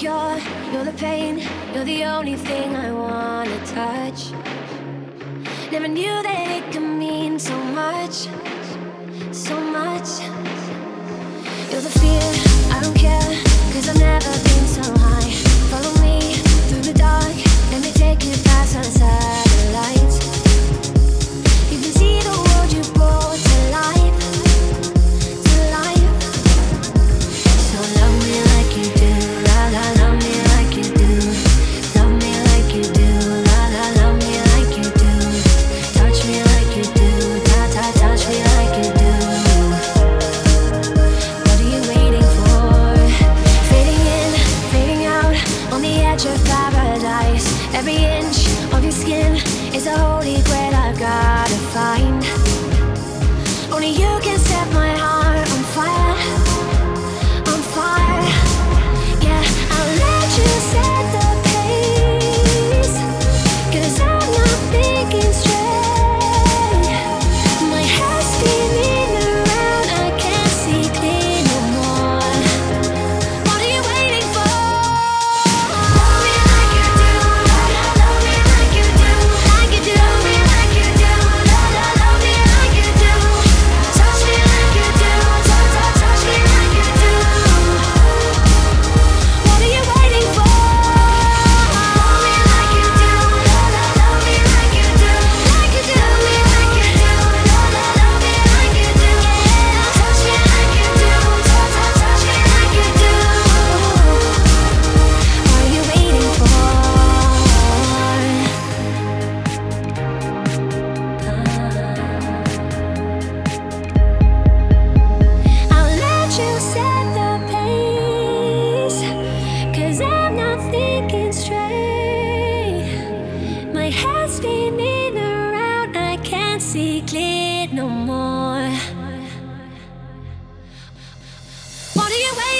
cure, you're the pain, you're the only thing I wanna touch. Never knew that it could mean so much, so much. You're the fear, I don't care, 'cause I've never been so high. Follow me through the dark, let me take you past our satellites. You can see the world you brought to life, to life. So love me like you do, la la, love me like you do. Love me like you do, la la, love me like you do. Touch me like you do, ta ta, touch me like you do. What are you waiting for? Fading in, fading out, on the edge of paradise. Every inch of your skin is a holy grail I've gotta find. Only you can set my heart on fire, on fire. Yeah, I'll let you set the pace, 'cause I'm not thinking straight. My head's spinning around, I can't see clear no more. What are you waiting for? Love me like you do, la la, love me like you do, like you do. Love me like you do, la la, love me like you do. Touch me like you do, ta ta, touch me like you do. What are you waiting for? Love me like you do, la la, love me like you do, like you do. Love me like you do, la la, love me like you do. Touch me like you do, ta ta, touch me like you do. What are you waiting for? I'll let you set the pace, 'cause I'm not thinking straight. My head's spinning around, I can't see clear no more. What are you waiting